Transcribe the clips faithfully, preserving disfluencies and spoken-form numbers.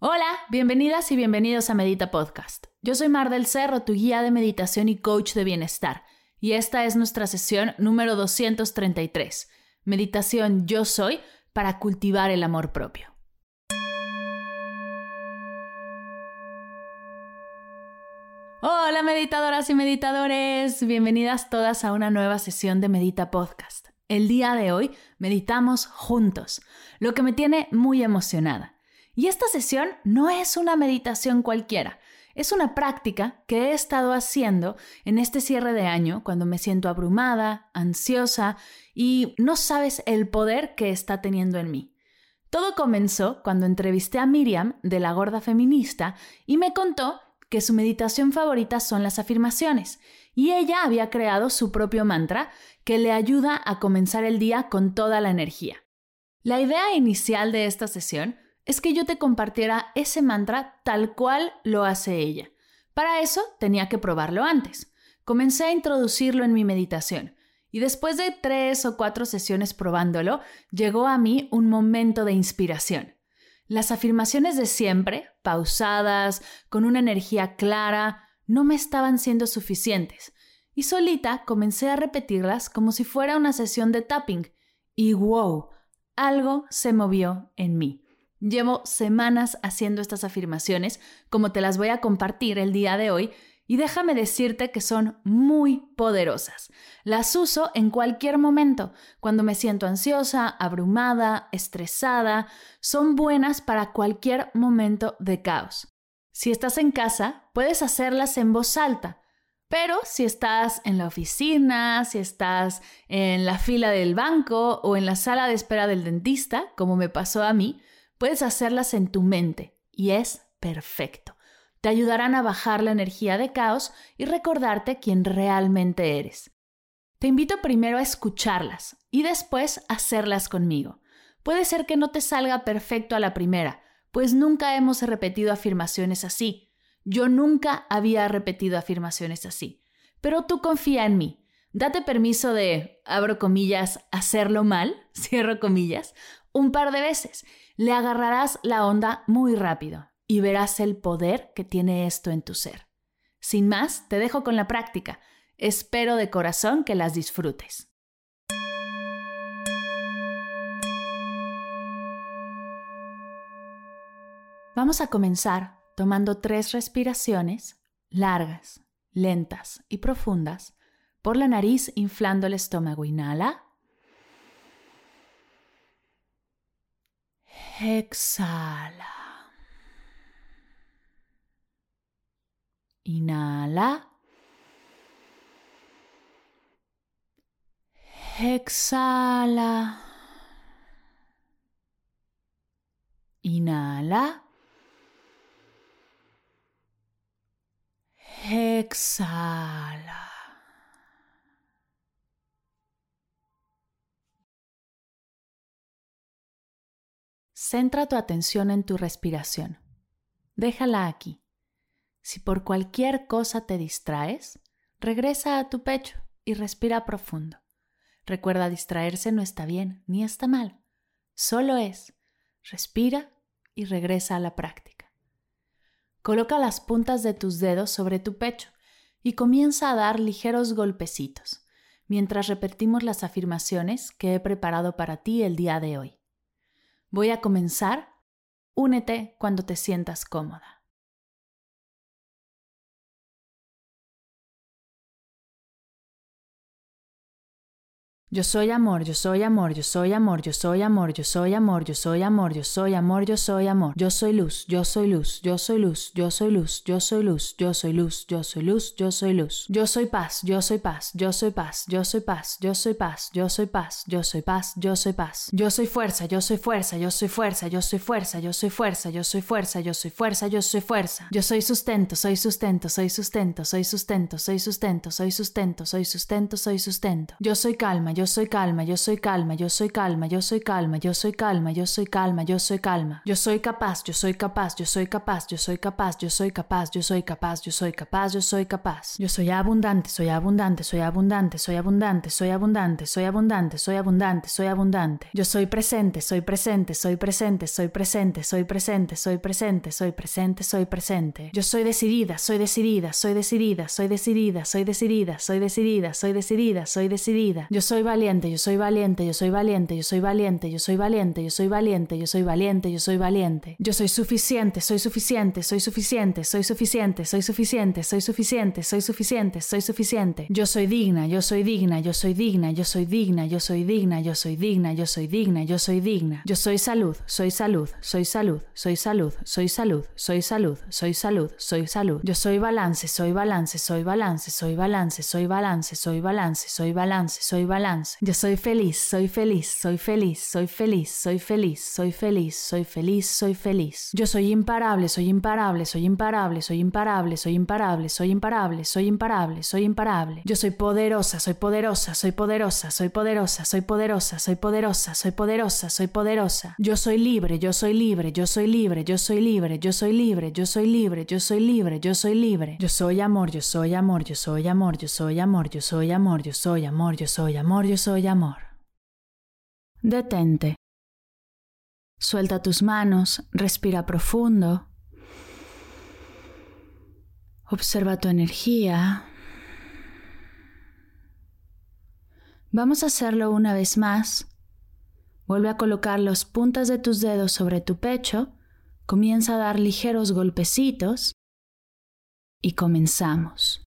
Hola, bienvenidas y bienvenidos a Medita Podcast. Yo soy Mar del Cerro, tu guía de meditación y coach de bienestar. Y esta es nuestra sesión número doscientos treinta y tres. Meditación Yo Soy para cultivar el amor propio. Hola meditadoras y meditadores, bienvenidas todas a una nueva sesión de Medita Podcast. El día de hoy meditamos juntos, lo que me tiene muy emocionada. Y esta sesión no es una meditación cualquiera, es una práctica que he estado haciendo en este cierre de año cuando me siento abrumada, ansiosa y no sabes el poder que está teniendo en mí. Todo comenzó cuando entrevisté a Miriam de La Gorda Feminista y me contó que su meditación favorita son las afirmaciones y ella había creado su propio mantra que le ayuda a comenzar el día con toda la energía. La idea inicial de esta sesión es que yo te compartiera ese mantra tal cual lo hace ella. Para eso tenía que probarlo antes. Comencé a introducirlo en mi meditación y después de tres o cuatro sesiones probándolo, llegó a mí un momento de inspiración. Las afirmaciones de siempre, pausadas, con una energía clara, no me estaban siendo suficientes y solita comencé a repetirlas como si fuera una sesión de tapping y wow, algo se movió en mí. Llevo semanas haciendo estas afirmaciones, como te las voy a compartir el día de hoy, y déjame decirte que son muy poderosas. Las uso en cualquier momento, cuando me siento ansiosa, abrumada, estresada. Son buenas para cualquier momento de caos. Si estás en casa, puedes hacerlas en voz alta, pero si estás en la oficina, si estás en la fila del banco o en la sala de espera del dentista, como me pasó a mí, puedes hacerlas en tu mente y es perfecto. Te ayudarán a bajar la energía de caos y recordarte quién realmente eres. Te invito primero a escucharlas y después a hacerlas conmigo. Puede ser que no te salga perfecto a la primera, pues nunca hemos repetido afirmaciones así. Yo nunca había repetido afirmaciones así. Pero tú confía en mí. Date permiso de, abro comillas, hacerlo mal, cierro comillas, un par de veces. Le agarrarás la onda muy rápido y verás el poder que tiene esto en tu ser. Sin más, te dejo con la práctica. Espero de corazón que las disfrutes. Vamos a comenzar tomando tres respiraciones largas, lentas y profundas por la nariz, inflando el estómago. Inhala. Exhala. Inhala. Exhala. Inhala. Exhala. Centra tu atención en tu respiración. Déjala aquí. Si por cualquier cosa te distraes, regresa a tu pecho y respira profundo. Recuerda, distraerse no está bien ni está mal. Solo es. Respira y regresa a la práctica. Coloca las puntas de tus dedos sobre tu pecho y comienza a dar ligeros golpecitos mientras repetimos las afirmaciones que he preparado para ti el día de hoy. Voy a comenzar. Únete cuando te sientas cómoda. Yo soy amor, yo soy amor, yo soy amor, yo soy amor, yo soy amor, yo soy amor, yo soy amor, yo soy amor. Yo soy luz, yo soy luz, yo soy luz, yo soy luz, yo soy luz, yo soy luz, yo soy luz, yo soy luz. Yo soy paz, yo soy paz, yo soy paz, yo soy paz, yo soy paz, yo soy paz, yo soy paz, yo soy paz. Yo soy fuerza, yo soy fuerza, yo soy fuerza, yo soy fuerza, yo soy fuerza, yo soy fuerza, yo soy fuerza, yo soy fuerza. Yo soy sustento, soy sustento, soy sustento, soy sustento, soy sustento, soy sustento, soy sustento, soy sustento. Yo soy calma, yo yo soy calma, yo soy calma, yo soy calma, yo soy calma, yo soy calma, yo soy calma, yo soy calma. Yo soy capaz, yo soy capaz, yo soy capaz, yo soy capaz, yo soy capaz, yo soy capaz, yo soy capaz, yo soy capaz. Yo soy abundante, soy abundante, soy abundante, soy abundante, soy abundante, soy abundante, soy abundante, soy abundante. Yo soy presente, soy presente, soy presente, soy presente, soy presente, soy presente, soy presente, soy presente. Yo soy decidida, soy decidida, soy decidida, soy decidida, soy decidida, soy decidida, soy decidida, soy decidida. Yo soy valiente, yo soy valiente, yo soy valiente, yo soy valiente, yo soy valiente, yo soy valiente, yo soy valiente, yo soy valiente. Yo soy suficiente, soy suficiente, soy suficiente, soy suficiente, soy suficiente, soy suficiente, soy suficiente, soy suficiente. Yo soy digna, yo soy digna, yo soy digna, yo soy digna, yo soy digna, yo soy digna, yo soy digna, yo soy digna. Yo soy salud, soy salud, soy salud, soy salud, soy salud, soy salud, soy salud, soy salud. Yo soy balance, soy balance, soy balance, soy balance, soy balance, soy balance, soy balance, soy balance. Yo soy feliz, soy feliz, soy feliz, soy feliz, soy feliz, soy feliz, soy feliz, soy feliz. Yo soy imparable, soy imparable, soy imparable, soy imparable, soy imparable, soy imparable, soy imparable, soy imparable. Yo soy poderosa, soy poderosa, soy poderosa, soy poderosa, soy poderosa, soy poderosa, soy poderosa, soy poderosa. Yo soy libre, yo soy libre, yo soy libre, yo soy libre, yo soy libre, yo soy libre, yo soy libre, yo soy libre. Yo soy amor, yo soy amor, yo soy amor, yo soy amor, yo soy amor, yo soy amor, yo soy amor, yo soy amor. Detente. Suelta tus manos, respira profundo. Observa tu energía. Vamos a hacerlo una vez más. Vuelve a colocar las puntas de tus dedos sobre tu pecho. Comienza a dar ligeros golpecitos. Y comenzamos.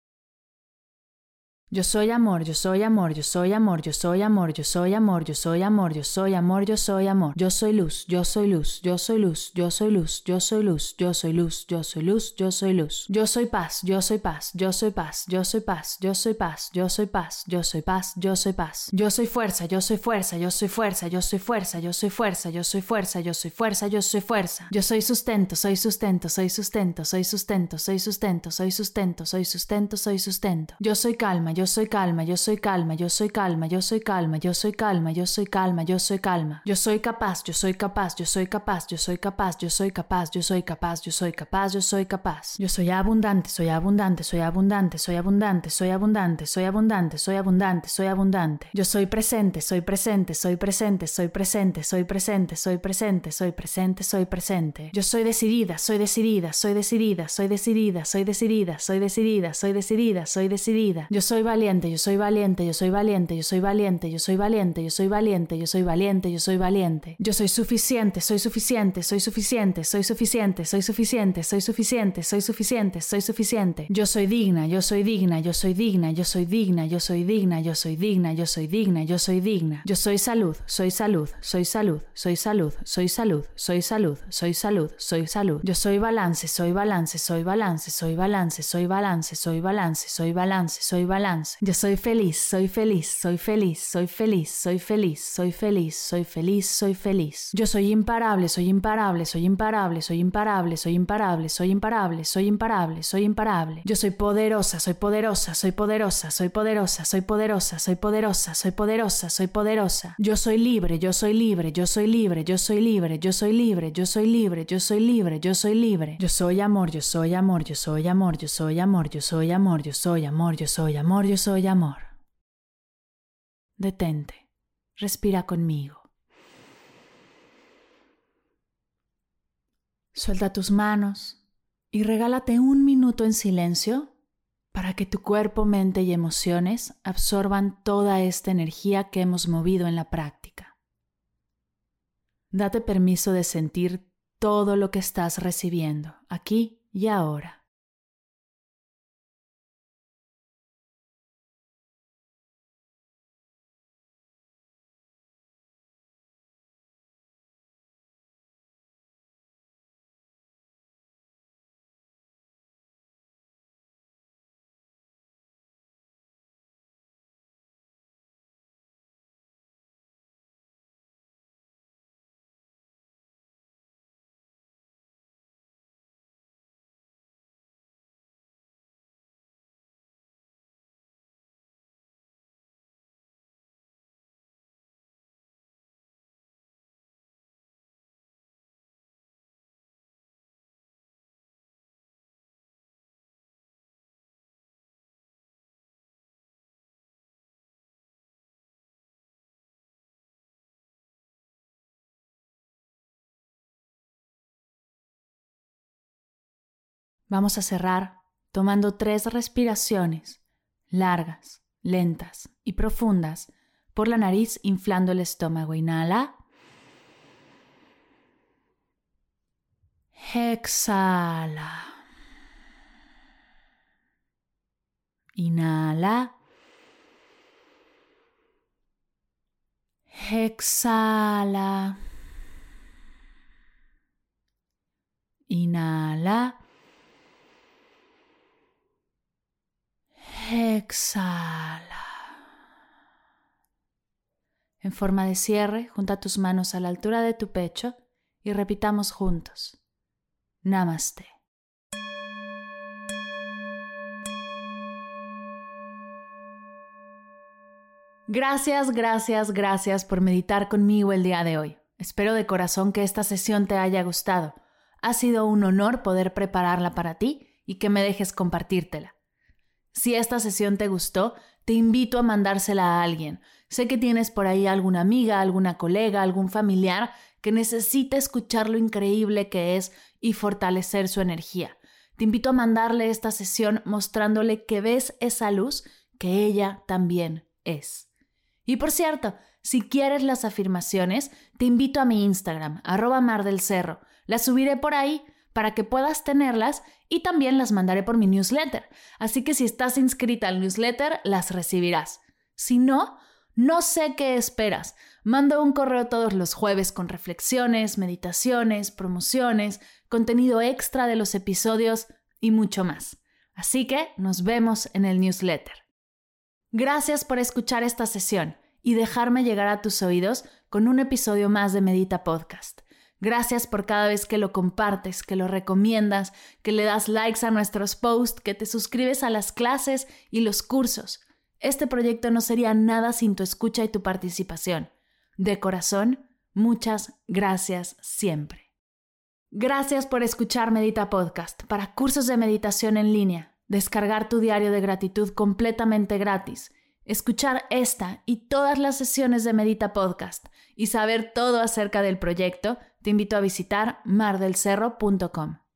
Yo soy amor, yo soy amor, yo soy amor, yo soy amor, yo soy amor, yo soy amor, yo soy amor, yo soy amor. Yo soy luz, yo soy luz, yo soy luz, yo soy luz, yo soy luz, yo soy luz, yo soy luz, yo soy luz. Yo soy paz, yo soy paz, yo soy paz, yo soy paz, yo soy paz, yo soy paz, yo soy paz, yo soy paz. Yo soy fuerza, yo soy fuerza, yo soy fuerza, yo soy fuerza, yo soy fuerza, yo soy fuerza, yo soy fuerza, yo soy fuerza. Yo soy sustento, soy sustento, soy sustento, soy sustento, soy sustento, soy sustento, soy sustento, soy sustento. Yo soy calma, yo soy calma, yo soy calma, yo soy calma, yo soy calma, yo soy calma, yo soy calma, yo soy calma. Yo soy capaz, yo soy capaz, yo soy capaz, yo soy capaz, yo soy capaz, yo soy capaz, yo soy capaz, yo soy capaz. Yo soy abundante, soy abundante, soy abundante, soy abundante, soy abundante, soy abundante, soy abundante, soy abundante. Yo soy presente, soy presente, soy presente, soy presente, soy presente, soy presente, soy presente, soy presente. Yo soy decidida, soy decidida, soy decidida, soy decidida, soy decidida, soy decidida, soy decidida, soy decidida. Yo soy valiente, yo soy valiente, yo soy valiente, yo soy valiente, yo soy valiente, yo soy valiente, yo soy valiente, yo soy valiente. Yo soy suficiente, soy suficiente, soy suficiente, soy suficiente, soy suficiente, soy suficiente, soy suficiente, soy suficiente. Yo soy digna, yo soy digna, yo soy digna, yo soy digna, yo soy digna, yo soy digna, yo soy digna, yo soy digna. Yo soy salud, soy salud, soy salud, soy salud, soy salud, soy salud, soy salud, soy salud. Yo soy balance, soy balance, soy balance, soy balance, soy balance, soy balance, soy balance, soy balance. Yo soy feliz, soy feliz, soy feliz, soy feliz, soy feliz, soy feliz, soy feliz, soy feliz. Yo soy imparable, soy imparable, soy imparable, soy imparable, soy imparable, soy imparable, soy imparable, soy imparable. Yo soy poderosa, soy poderosa, soy poderosa, soy poderosa, soy poderosa, soy poderosa, soy poderosa, soy poderosa. Yo soy libre, yo soy libre, yo soy libre, yo soy libre, yo soy libre, yo soy libre, yo soy libre, yo soy libre. Yo soy amor, yo soy amor, yo soy amor, yo soy amor, yo soy amor, yo soy amor, yo soy amor, yo soy amor. Detente, respira conmigo. Suelta tus manos y regálate un minuto en silencio para que tu cuerpo, mente y emociones absorban toda esta energía que hemos movido en la práctica. Date permiso de sentir todo lo que estás recibiendo aquí y ahora. Vamos a cerrar tomando tres respiraciones largas, lentas y profundas por la nariz, inflando el estómago. Inhala. Exhala. Inhala. Exhala. Inhala. Exhala. En forma de cierre, junta tus manos a la altura de tu pecho y repitamos juntos. Namaste. Gracias, gracias, gracias por meditar conmigo el día de hoy. Espero de corazón que esta sesión te haya gustado. Ha sido un honor poder prepararla para ti y que me dejes compartírtela. Si esta sesión te gustó, te invito a mandársela a alguien. Sé que tienes por ahí alguna amiga, alguna colega, algún familiar que necesita escuchar lo increíble que es y fortalecer su energía. Te invito a mandarle esta sesión mostrándole que ves esa luz que ella también es. Y por cierto, si quieres las afirmaciones, te invito a mi Instagram, arroba Mar del Cerro. Las subiré por ahí para que puedas tenerlas y también las mandaré por mi newsletter. Así que si estás inscrita al newsletter, las recibirás. Si no, no sé qué esperas. Mando un correo todos los jueves con reflexiones, meditaciones, promociones, contenido extra de los episodios y mucho más. Así que nos vemos en el newsletter. Gracias por escuchar esta sesión y dejarme llegar a tus oídos con un episodio más de Medita Podcast. Gracias por cada vez que lo compartes, que lo recomiendas, que le das likes a nuestros posts, que te suscribes a las clases y los cursos. Este proyecto no sería nada sin tu escucha y tu participación. De corazón, muchas gracias siempre. Gracias por escuchar Medita Podcast. Para cursos de meditación en línea, descargar tu diario de gratitud completamente gratis, escuchar esta y todas las sesiones de Medita Podcast y saber todo acerca del proyecto, te invito a visitar mar del cerro punto com.